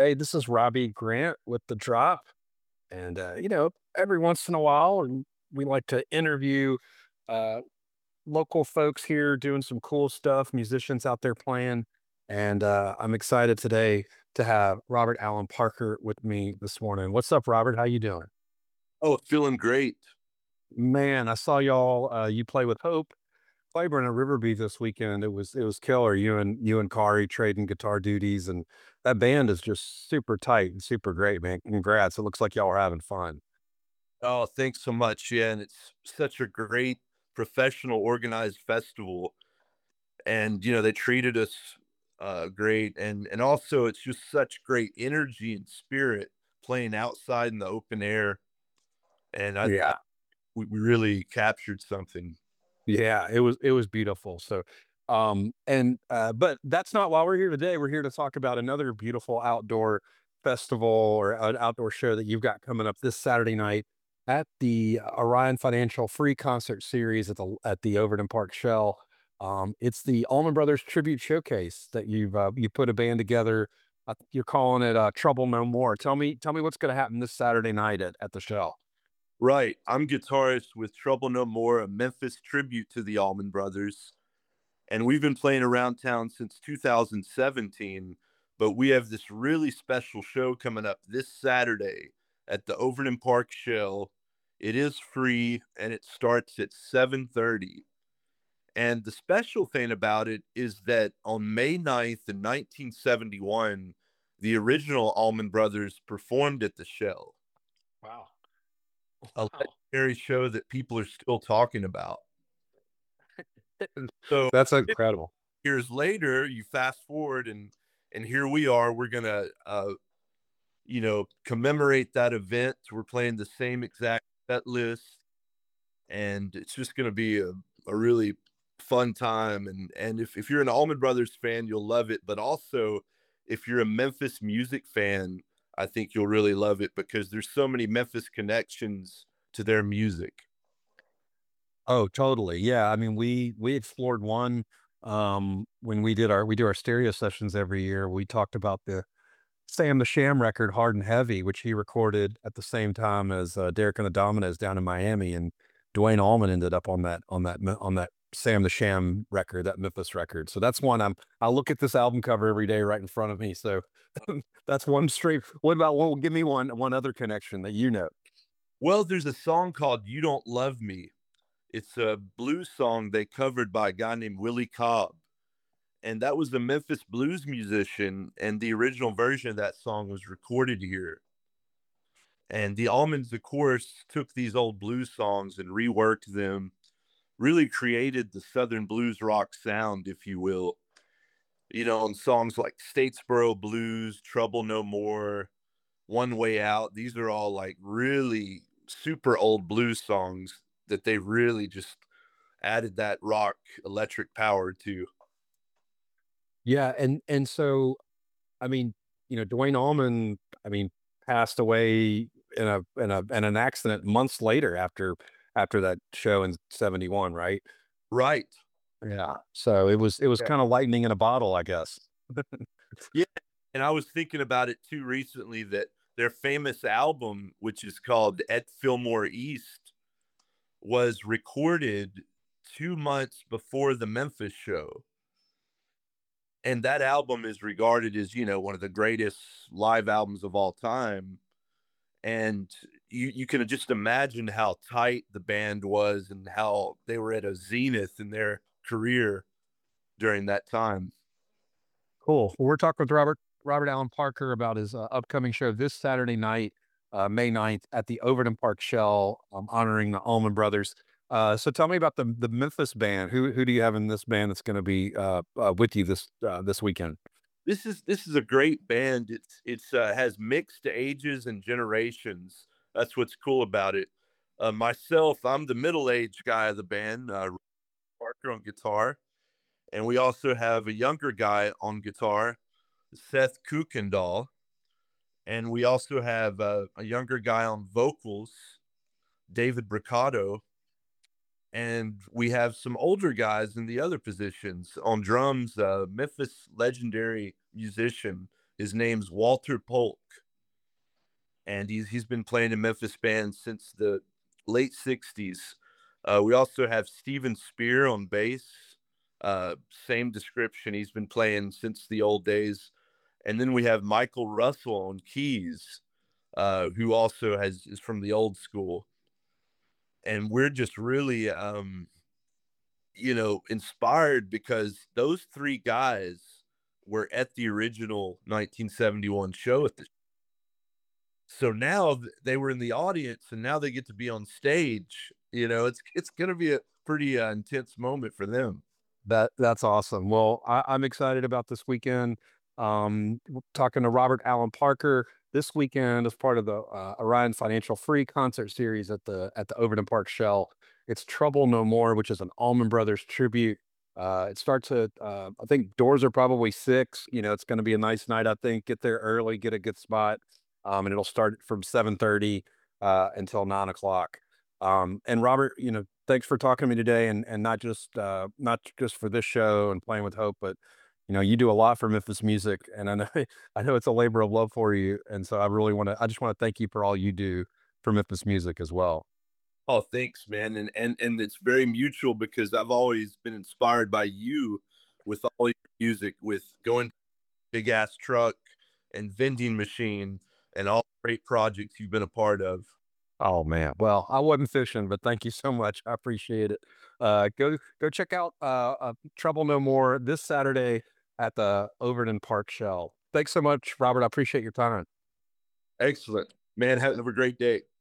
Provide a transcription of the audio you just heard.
Hey, this is Robbie Grant with The Drop. And, every once in a while, we like to interview uh, local folks here doing some cool stuff, musicians out there playing. And I'm excited today to have Robert Allen Parker with me this morning. What's up, Robert? How you doing? Oh, feeling great. Man, I saw y'all. You play with Hope Claiborne at Riverby this weekend. It was killer. You and Kari trading guitar duties, and that band is just super tight and super great, man. Congrats! It looks like y'all are having fun. Oh, thanks so much. Yeah, and it's such a great professional organized festival. And they treated us great. And also it's just such great energy and spirit playing outside in the open air. And I Yeah, we really captured something. yeah, it was beautiful. So, but that's not why we're here today. We're here to talk about another beautiful outdoor festival or an outdoor show that you've got coming up this Saturday night at the Orion Financial Free Concert Series at the Overton Park Shell. It's the Allman Brothers Tribute Showcase that you put a band together. You're calling it Trouble No More. Tell me what's going to happen this Saturday night at the Shell. Right. I'm guitarist with Trouble No More, a Memphis tribute to the Allman Brothers. And we've been playing around town since 2017. But we have this really special show coming up this Saturday at the Overton Park Shell. It is free and it starts at 7:30. And the special thing about it is that on May 9th in 1971, the original Allman Brothers performed at the Shell, Wow. a Wow. legendary show that people are still talking about. So That's incredible. years later, you fast forward and here we are. We're gonna commemorate that event. We're playing the same exact set list, and it's just gonna be a really fun time. And if you're an Allman Brothers fan, you'll love it. But also, if you're a Memphis music fan, I think you'll really love it because there's so many Memphis connections to their music. Oh, totally. Yeah. I mean, we explored one when we do our stereo sessions every year. We talked about the Sam the Sham record, Hard and Heavy, which he recorded at the same time as Derek and the Dominos down in Miami, and Dwayne Allman ended up on that Sam the Sham record, that Memphis record. So that's one I look at this album cover every day right in front of me. So that's one straight. What about one? Give me one other connection that you know. Well, there's a song called "You Don't Love Me." It's a blues song they covered by a guy named Willie Cobb. And that was the Memphis blues musician. And the original version of that song was recorded here. And the Almonds, of course, took these old blues songs and reworked them, really created the Southern blues rock sound, if you will. On songs like Statesboro Blues, Trouble No More, One Way Out. These are all like really super old blues songs that they really just added that rock electric power to. Yeah, and so I mean, Dwayne Allman, I mean, passed away in an accident months later after that show in 71, right? Right. Yeah. So it was Yeah. kind of lightning in a bottle, I guess. Yeah. And I was thinking about it too recently that their famous album, which is called At Fillmore East, was recorded 2 months before the Memphis show. And that album is regarded as, one of the greatest live albums of all time. And you can just imagine how tight the band was and how they were at a zenith in their career during that time. Cool. Well, we're talking with Robert Allen Parker about his upcoming show this Saturday night, May 9th at the Overton Park Shell, honoring the Allman Brothers. So tell me about the Memphis band. Who do you have in this band that's going to be with you this weekend? This is a great band. It's has mixed ages and generations. That's what's cool about it. Myself, I'm the middle aged guy of the band, Parker on guitar, and we also have a younger guy on guitar, Seth Kuykendall, and we also have a younger guy on vocals, David Bricado, and we have some older guys in the other positions on drums. Memphis legendary musician His name's Walter Polk, and he's been playing in Memphis bands since the late '60s. We also have Steven Spear on bass. Same description. He's been playing since the old days. And then we have Michael Russell on keys, who also is from the old school. And we're just really, inspired because those three guys were at the original 1971 show at the so now they were in the audience and now they get to be on stage. It's going to be a pretty intense moment for them. That's awesome. Well, I'm excited about this weekend. Talking to Robert Allen Parker this weekend as part of the Orion Financial Free concert series at the Overton Park Shell. It's Trouble No More, which is an Allman Brothers tribute. It starts at I think doors are probably 6. It's going to be a nice night. I think get there early, get a good spot, and it'll start from 7:30 until 9 o'clock. And Robert, thanks for talking to me today, and not just for this show and playing with Hope, but you do a lot for Memphis music, and I know I know it's a labor of love for you, and so I just want to thank you for all you do for Memphis music as well. Oh, thanks, man. And it's very mutual because I've always been inspired by you with all your music, with going big ass truck and vending machine and all the great projects you've been a part of. Oh man, well, I wasn't fishing, but thank you so much. I appreciate it. Go check out Trouble No More this Saturday at the Overton Park Shell. Thanks so much, Robert. I appreciate your time. Excellent. Man, have a great day.